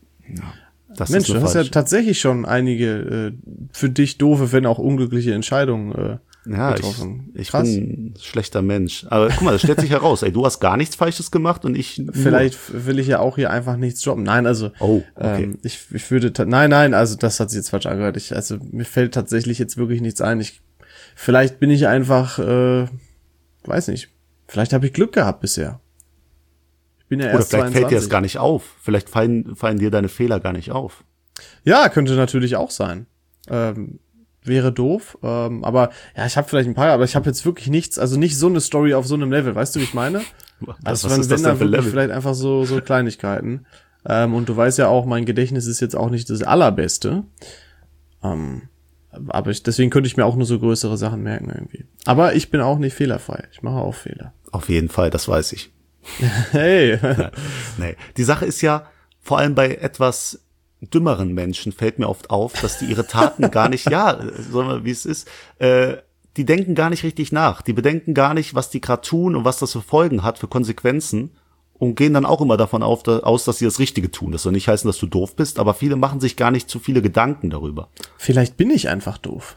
Das Mensch, ist du eine hast ja falsche- tatsächlich schon einige äh, für dich doofe, wenn auch unglückliche Entscheidungen äh, Ja, ich, getroffen. ich Krass. bin ein schlechter Mensch. Aber guck mal, das stellt sich heraus. Ey, du hast gar nichts Falsches gemacht und ich nur. Vielleicht will ich ja auch hier einfach nichts droppen. Nein, also Oh, okay. ähm, ich, ich würde ta- nein, nein, also das hat sich jetzt falsch angehört. Ich, also mir fällt tatsächlich jetzt wirklich nichts ein. Ich vielleicht bin ich einfach, äh, weiß nicht. Vielleicht habe ich Glück gehabt bisher. Ich bin ja Oder erst vielleicht fällt dir das zweiundzwanzig. gar nicht auf. Vielleicht fallen, fallen dir deine Fehler gar nicht auf. Ja, könnte natürlich auch sein. Ähm, wäre doof, ähm, aber ja, ich habe vielleicht ein paar, aber ich habe jetzt wirklich nichts, also nicht so eine Story auf so einem Level, weißt du, wie ich meine? Was, Also was wenn, ist wenn das da denn für wirklich Level? vielleicht einfach so so Kleinigkeiten. Ähm, und du weißt ja auch, mein Gedächtnis ist jetzt auch nicht das allerbeste. Ähm, aber ich, deswegen könnte ich mir auch nur so größere Sachen merken irgendwie. Aber ich bin auch nicht fehlerfrei. Ich mache auch Fehler. Auf jeden Fall, das weiß ich. Hey. Nee. Die Sache ist ja, vor allem bei etwas dümmeren Menschen fällt mir oft auf, dass die ihre Taten gar nicht, ja, sagen wir, wie es ist, äh, die denken gar nicht richtig nach. Die bedenken gar nicht, was die gerade tun und was das für Folgen hat, für Konsequenzen und gehen dann auch immer davon auf, da, aus, dass sie das Richtige tun. Das soll nicht heißen, dass du doof bist, aber viele machen sich gar nicht zu viele Gedanken darüber. Vielleicht bin ich einfach doof.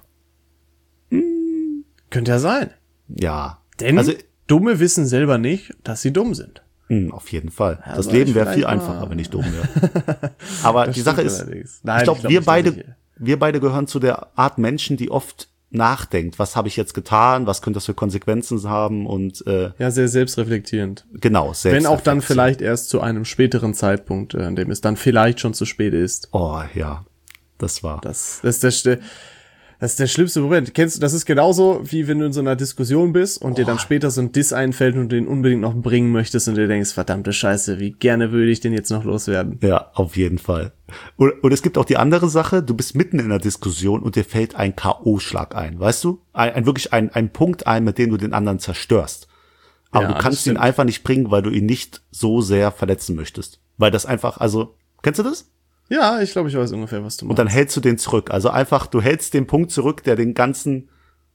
Hm. Könnte ja sein. Ja. Denn also, Dumme wissen selber nicht, dass sie dumm sind. mh, auf jeden Fall. Ja, das soll Leben ich wäre viel vielleicht mal- einfacher, wenn ich dumm wäre. Aber Das die Sache stimmt ist, allerdings. Nein, ich glaube, ich glaub wir nicht, beide, dass ich- wir beide gehören zu der Art Menschen, die oft nachdenkt, was habe ich jetzt getan, was könnte das für Konsequenzen haben und äh, Ja, sehr selbstreflektierend. genau, selbst. Wenn auch dann vielleicht erst zu einem späteren Zeitpunkt, äh, an dem es dann vielleicht schon zu spät ist. Oh ja, das war. Das, das ist der, Sch- das ist der schlimmste Moment. Kennst du, das ist genauso, wie wenn du in so einer Diskussion bist und dir dann später so ein Diss einfällt und du den unbedingt noch bringen möchtest und dir denkst, verdammte Scheiße, wie gerne würde ich den jetzt noch loswerden. Ja, auf jeden Fall. Und, und es gibt auch die andere Sache, du bist mitten in einer Diskussion und dir fällt ein K O-Schlag ein, weißt du? Ein, ein wirklich ein, ein Punkt ein, mit dem du den anderen zerstörst. Aber Ja, du das kannst ihn stimmt. einfach nicht bringen, weil du ihn nicht so sehr verletzen möchtest. Weil das einfach, also, kennst du das? Ja, ich glaube, ich weiß ungefähr, was du Und meinst. dann hältst du den zurück. Also einfach, du hältst den Punkt zurück, der den ganzen,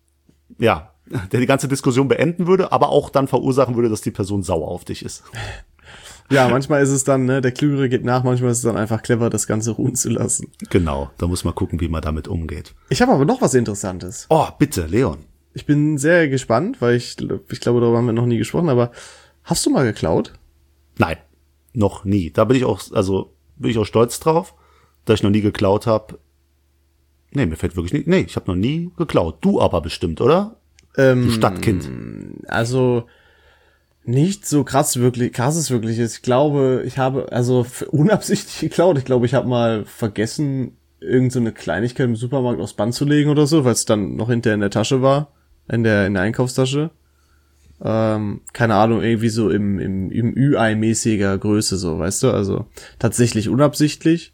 ja, der die ganze Diskussion beenden würde, aber auch dann verursachen würde, dass die Person sauer auf dich ist. Ja, manchmal ist es dann, ne, der Klügere geht nach, manchmal ist es dann einfach clever, das Ganze ruhen zu lassen. Genau, da muss man gucken, wie man damit umgeht. Ich habe aber noch was Interessantes. Oh, bitte, Leon. Ich bin sehr gespannt, weil ich, ich glaube, darüber haben wir noch nie gesprochen, aber hast du mal geklaut? Nein, noch nie. Da bin ich auch, also bin ich auch stolz drauf, dass ich noch nie geklaut habe. Nee, mir fällt wirklich nicht. Nee, ich habe noch nie geklaut. Du aber bestimmt, oder? Ähm, Du Stadtkind. Also nicht so krass wirklich, krasses wirklich ist. Ich glaube, ich habe also f- unabsichtlich geklaut. Ich glaube, ich habe mal vergessen, irgend so eine Kleinigkeit im Supermarkt aufs Band zu legen oder so, weil es dann noch hinterher in der Tasche war, in der in der Einkaufstasche. Ähm, keine Ahnung, irgendwie so im im im Ü-Ei-mäßiger Größe so, weißt du? Also tatsächlich unabsichtlich.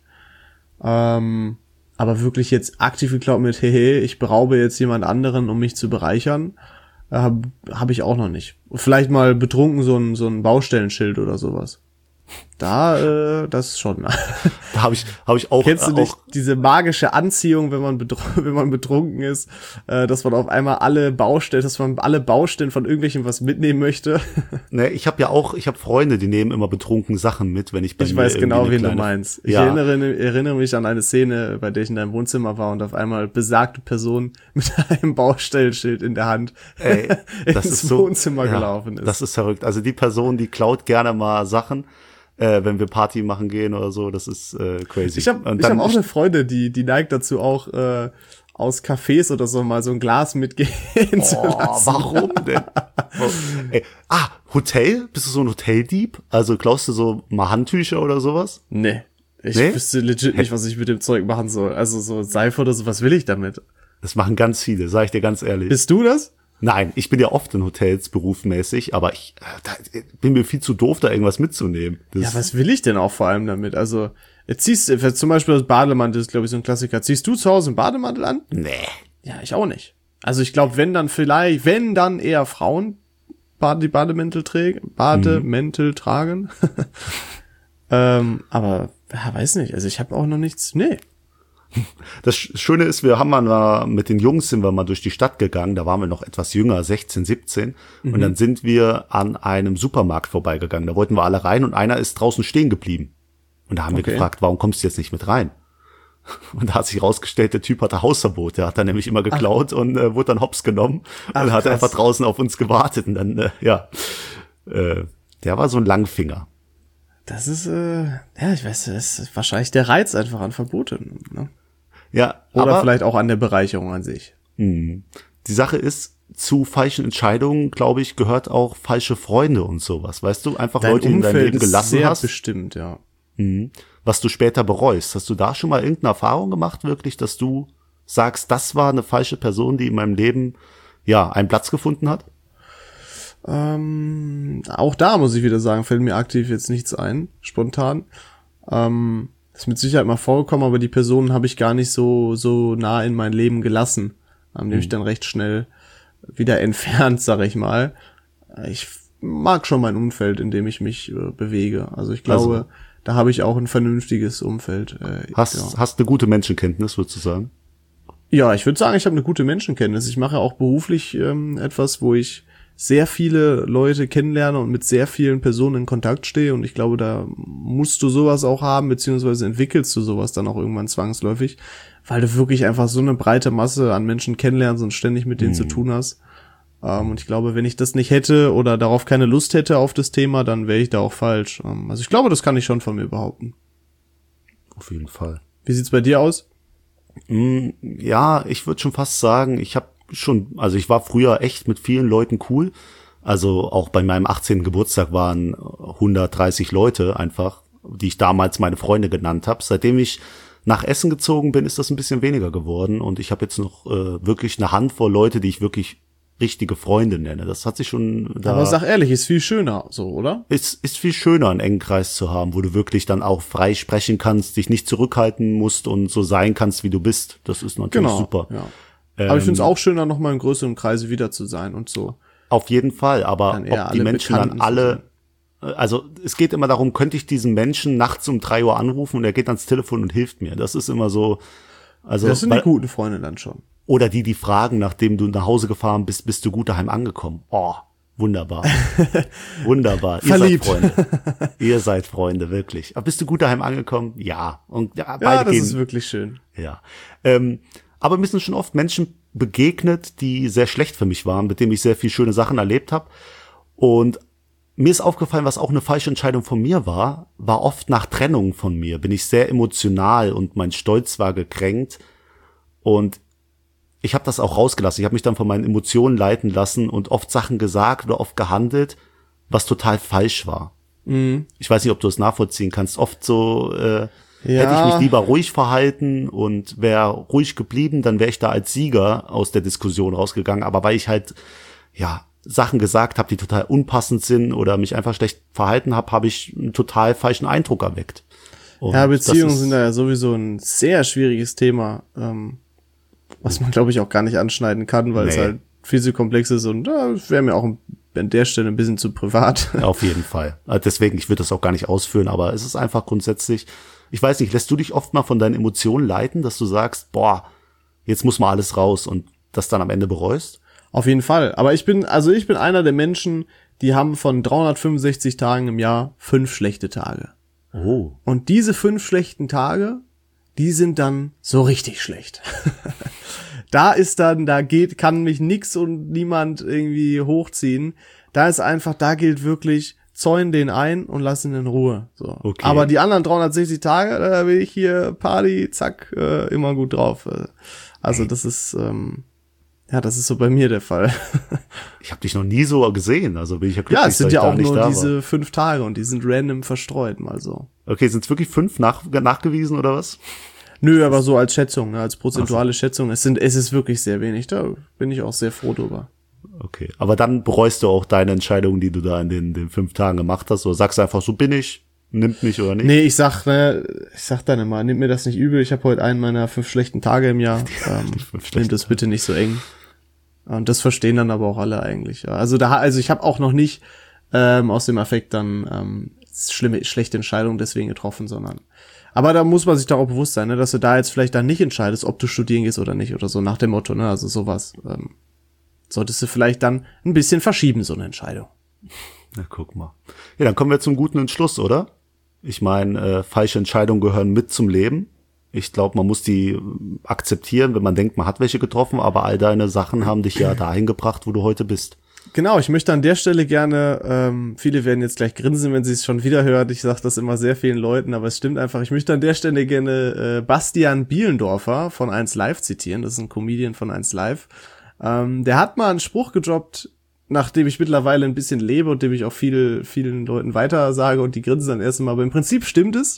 Ähm, aber wirklich jetzt aktiv geklaut mit, hehe, ich beraube jetzt jemand anderen, um mich zu bereichern, äh, habe hab ich auch noch nicht. Vielleicht mal betrunken so ein so ein Baustellenschild oder sowas. Da, äh, das schon. Da habe ich, habe ich auch. Kennst du äh, nicht auch diese magische Anziehung, wenn man betr- wenn man betrunken ist, äh, dass man auf einmal alle Baustellen, dass man alle Baustellen von irgendwelchen was mitnehmen möchte? ne, ich habe ja auch, ich habe Freunde, die nehmen immer betrunken Sachen mit, wenn ich bei Ich mir weiß irgendwie genau, eine wen kleine, du meinst. Ich Ja. erinnere, erinnere mich an eine Szene, bei der ich in deinem Wohnzimmer war und auf einmal besagte Person mit einem Baustellenschild in der Hand Ey, das ins ist so, Wohnzimmer ja, gelaufen ist. Das ist verrückt. Also die Person, die klaut gerne mal Sachen, äh, wenn wir Party machen gehen oder so. Das ist äh, crazy. Ich habe Und ich hab auch eine Freundin, die die neigt dazu auch äh, aus Cafés oder so mal so ein Glas mitgehen zu Oh, lassen. warum denn? Ey, ah, Hotel? Bist du so ein Hoteldieb? Also klaust du so mal Handtücher oder sowas? Nee. Ich Nee? wüsste legit nicht, was ich mit dem Zeug machen soll. Also so Seife oder so, was will ich damit? Das machen ganz viele, sag ich dir ganz ehrlich. Bist du das? Nein, ich bin ja oft in Hotels berufsmäßig, aber ich äh, da, bin mir viel zu doof, da irgendwas mitzunehmen. Das, Ja, was will ich denn auch vor allem damit? Also, jetzt ziehst du, zum Beispiel das Bademantel ist, glaube ich, so ein Klassiker. Ziehst du zu Hause einen Bademantel an? Nee. Ja, ich auch nicht. Also ich glaube, wenn dann vielleicht, wenn dann eher Frauen Bade, die Bademäntel trägen, Bademäntel tragen. ähm, aber, ja, weiß nicht. Also ich habe auch noch nichts, nee. Das Schöne ist, wir haben mal mit den Jungs sind wir mal durch die Stadt gegangen, da waren wir noch etwas jünger, sechzehn, siebzehn, und dann sind wir an einem Supermarkt vorbeigegangen. Da wollten wir alle rein und einer ist draußen stehen geblieben. Und da haben Okay. wir gefragt, warum kommst du jetzt nicht mit rein? Und da hat sich rausgestellt, der Typ hatte Hausverbot. Der hat dann nämlich immer geklaut und äh, wurde dann hops genommen Ach, und hat krass. einfach draußen auf uns gewartet. Und dann, äh, ja, äh, der war so ein Langfinger. Das ist, äh, ja, ich weiß, das ist wahrscheinlich der Reiz einfach an Verboten. Ne? Ja, Oder aber vielleicht auch an der Bereicherung an sich. die Sache ist, zu falschen Entscheidungen, glaube ich, gehört auch falsche Freunde und sowas. Weißt du, einfach Leute, die in deinem Leben ist gelassen sehr hast, bestimmt, ja. was du später bereust. Hast du da schon mal irgendeine Erfahrung gemacht, wirklich, dass du sagst, das war eine falsche Person, die in meinem Leben, ja, einen Platz gefunden hat? Ähm, auch da muss ich wieder sagen, fällt mir aktiv jetzt nichts ein, spontan. Ähm, ist mit Sicherheit mal vorgekommen, aber die Personen habe ich gar nicht so so nah in mein Leben gelassen. Haben nämlich dann recht schnell wieder entfernt, sag ich mal. Ich mag schon mein Umfeld, in dem ich mich äh, bewege. Also ich glaube, Also- da habe ich auch ein vernünftiges Umfeld. Äh, Hast, ja. hast eine gute Menschenkenntnis, würdest du sagen? Ja, ich würde sagen, ich habe eine gute Menschenkenntnis. Ich mache auch beruflich ähm, etwas, wo ich sehr viele Leute kennenlerne und mit sehr vielen Personen in Kontakt stehe. Und ich glaube, da musst du sowas auch haben, beziehungsweise entwickelst du sowas dann auch irgendwann zwangsläufig, weil du wirklich einfach so eine breite Masse an Menschen kennenlernst und ständig mit denen mhm. zu tun hast. Ähm, und ich glaube, wenn ich das nicht hätte oder darauf keine Lust hätte auf das Thema, dann wäre ich da auch falsch. Ähm, also ich glaube, das kann ich schon von mir behaupten. Auf jeden Fall. Wie sieht's bei dir aus? Ja, ich würde schon fast sagen, ich habe schon, also ich war früher echt mit vielen Leuten cool. Also auch bei meinem achtzehnten Geburtstag waren hundertdreißig Leute einfach, die ich damals meine Freunde genannt habe. Seitdem ich nach Essen gezogen bin, ist das ein bisschen weniger geworden und ich habe jetzt noch äh, wirklich eine Handvoll Leute, die ich wirklich richtige Freunde nenne. Das hat sich schon da. Aber sag ehrlich, ist viel schöner so, oder? Ist, ist viel schöner, einen engen Kreis zu haben, wo du wirklich dann auch frei sprechen kannst, dich nicht zurückhalten musst und so sein kannst, wie du bist. Das ist natürlich genau, super. Ja. Ähm, aber ich finde es auch schöner, noch mal in größeren Kreise wieder zu sein und so. Auf jeden Fall, aber ob die alle Menschen dann alle, also es geht immer darum, könnte ich diesen Menschen nachts um drei Uhr anrufen und er geht ans Telefon und hilft mir. Das ist immer so. Also das sind weil, die guten Freunde dann schon. Oder die, die fragen, nachdem du nach Hause gefahren bist, bist du gut daheim angekommen. Oh, wunderbar. Wunderbar. Ihr seid Freunde. Ihr seid Freunde, wirklich. Aber bist du gut daheim angekommen? Ja. Und ja, beide ja das gehen. Ist wirklich schön. Ja. Ähm, aber mir sind schon oft Menschen begegnet, die sehr schlecht für mich waren, mit denen ich sehr viel schöne Sachen erlebt habe. Und mir ist aufgefallen, was auch eine falsche Entscheidung von mir war, war oft nach Trennung von mir. Bin ich sehr emotional und mein Stolz war gekränkt. Und ich habe das auch rausgelassen. Ich habe mich dann von meinen Emotionen leiten lassen und oft Sachen gesagt oder oft gehandelt, was total falsch war. Mhm. Ich weiß nicht, ob du es nachvollziehen kannst. Oft so äh, ja. hätte ich mich lieber ruhig verhalten und wäre ruhig geblieben, dann wäre ich da als Sieger aus der Diskussion rausgegangen. Aber weil ich halt ja Sachen gesagt habe, die total unpassend sind oder mich einfach schlecht verhalten habe, habe ich einen total falschen Eindruck erweckt. Und ja, Beziehungen sind da ja sowieso ein sehr schwieriges Thema. Ähm Was man, glaube ich, auch gar nicht anschneiden kann, weil nee. es halt viel zu komplex ist und da wäre mir auch an der Stelle ein bisschen zu privat. Ja, auf jeden Fall. Deswegen, ich würde das auch gar nicht ausführen, aber es ist einfach grundsätzlich, ich weiß nicht, lässt du dich oft mal von deinen Emotionen leiten, dass du sagst, boah, jetzt muss mal alles raus und das dann am Ende bereust? Auf jeden Fall. Aber ich bin, also ich bin einer der Menschen, die haben von dreihundertfünfundsechzig Tagen im Jahr fünf schlechte Tage. Oh. Und diese fünf schlechten Tage, die sind dann so richtig schlecht. Da ist dann, da geht, kann mich nix und niemand irgendwie hochziehen. Da ist einfach, da gilt wirklich, zäun den ein und lass ihn in Ruhe. So. Okay. Aber die anderen dreihundertsechzig Tage, da will ich hier Party, zack, äh, immer gut drauf. Also das ist, ähm, ja, das ist so bei mir der Fall. Ich habe dich noch nie so gesehen, also bin ich ja glücklich, ja, es sind ja auch nur da diese war. fünf Tage und die sind random verstreut, mal so. Okay, sind es wirklich fünf nach, nachgewiesen oder was? Nö, aber so als Schätzung, ne, als prozentuale also. Schätzung. Es sind, es ist wirklich sehr wenig. Da bin ich auch sehr froh drüber. Okay, aber dann bereust du auch deine Entscheidungen, die du da in den, den fünf Tagen gemacht hast, oder sagst du einfach, so bin ich, nimmt mich oder nicht? Nee, ich sag, ne, ich sag dann immer, nimm mir das nicht übel. Ich habe heute einen meiner fünf schlechten Tage im Jahr. Ähm, nimm das bitte nicht so eng. Und das verstehen dann aber auch alle eigentlich. Ja. Also da, also ich habe auch noch nicht ähm, aus dem Affekt dann ähm, schlimme, schlechte Entscheidungen deswegen getroffen, sondern aber da muss man sich doch auch bewusst sein, ne, dass du da jetzt vielleicht dann nicht entscheidest, ob du studieren gehst oder nicht oder so, nach dem Motto, ne, also sowas. Ähm, solltest du vielleicht dann ein bisschen verschieben, so eine Entscheidung. Na, guck mal. Ja, dann kommen wir zum guten Entschluss, oder? Ich meine, äh, falsche Entscheidungen gehören mit zum Leben. Ich glaube, man muss die akzeptieren, wenn man denkt, man hat welche getroffen, aber all deine Sachen haben dich ja dahin gebracht, wo du heute bist. Genau, ich möchte an der Stelle gerne, ähm, viele werden jetzt gleich grinsen, wenn sie es schon wieder hören, ich sage das immer sehr vielen Leuten, aber es stimmt einfach, ich möchte an der Stelle gerne äh, Bastian Bielendorfer von eins Live zitieren, das ist ein Comedian von eins Live. Ähm, der hat mal einen Spruch gedroppt, nachdem ich mittlerweile ein bisschen lebe und dem ich auch viel, vielen Leuten weiter sage und die grinsen dann erst mal, aber im Prinzip stimmt es.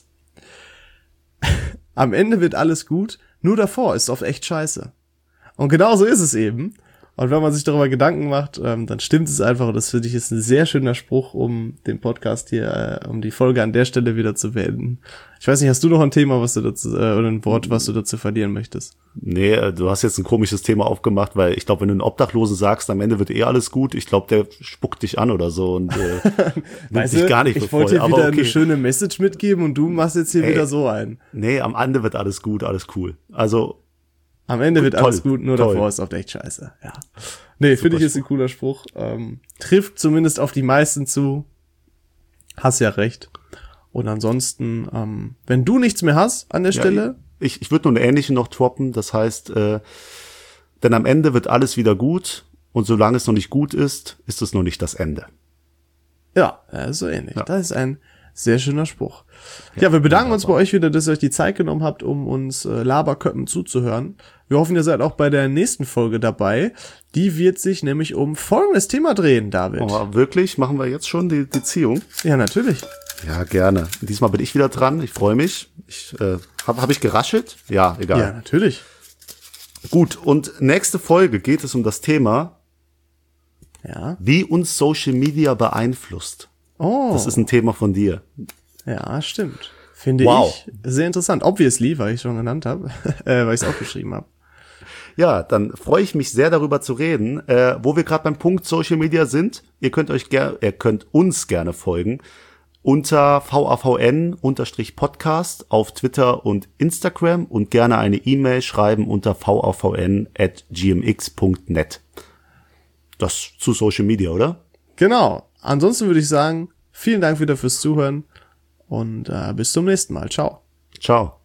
Am Ende wird alles gut, nur davor ist oft echt scheiße. Und genau so ist es eben. Und wenn man sich darüber Gedanken macht, ähm, dann stimmt es einfach. Und das finde ich ist ein sehr schöner Spruch, um den Podcast hier, äh, um die Folge an der Stelle wieder zu beenden. Ich weiß nicht, hast du noch ein Thema, was du dazu, äh, oder ein Wort, was du dazu verlieren möchtest? Nee, du hast jetzt ein komisches Thema aufgemacht, weil ich glaube, wenn du einen Obdachlosen sagst, am Ende wird eh alles gut, ich glaube, der spuckt dich an oder so und äh, nimmt dich gar nicht ich für voll. wollte dir wieder Aber okay. eine schöne Message mitgeben und du machst jetzt hier Ey, wieder so ein. Nee, am Ende wird alles gut, alles cool. Also Am Ende wird toll, alles gut, nur toll. davor ist oft echt scheiße. Ja. Nee, finde ich ist ein cooler Spruch. Ähm, trifft zumindest auf die meisten zu. Hast ja recht. Und ansonsten, ähm, wenn du nichts mehr hast an der Ja, Stelle. Ich, ich würde nur eine ähnliche noch droppen, das heißt, äh, denn am Ende wird alles wieder gut und solange es noch nicht gut ist, ist es noch nicht das Ende. Ja, ja so ähnlich. Ja. Das ist ein sehr schöner Spruch. Ja, ja wir bedanken uns bei euch wieder, dass ihr euch die Zeit genommen habt, um uns äh, Laberköppen zuzuhören. Wir hoffen, ihr seid auch bei der nächsten Folge dabei. Die wird sich nämlich um folgendes Thema drehen, David. Oh, wirklich? Machen wir jetzt schon die, die Ziehung? Ja, natürlich. Ja, gerne. Diesmal bin ich wieder dran. Ich freue mich. Ich, äh, Habe hab ich geraschelt? Ja, egal. Ja, natürlich. Gut, und nächste Folge geht es um das Thema, Ja. wie uns Social Media beeinflusst. Oh. Das ist ein Thema von dir. Ja, stimmt. Finde Wow. ich sehr interessant. Obviously, weil ich schon genannt habe, äh, weil ich es auch geschrieben habe. Ja, dann freue ich mich sehr darüber zu reden. Äh, wo wir gerade beim Punkt Social Media sind, ihr könnt euch ger ihr könnt uns gerne folgen unter V A V N-Podcast auf Twitter und Instagram und gerne eine E-Mail schreiben unter v a v n at g m x punkt net. Das zu Social Media, oder? Genau. Ansonsten würde ich sagen, vielen Dank wieder fürs Zuhören und äh, bis zum nächsten Mal. Ciao. Ciao.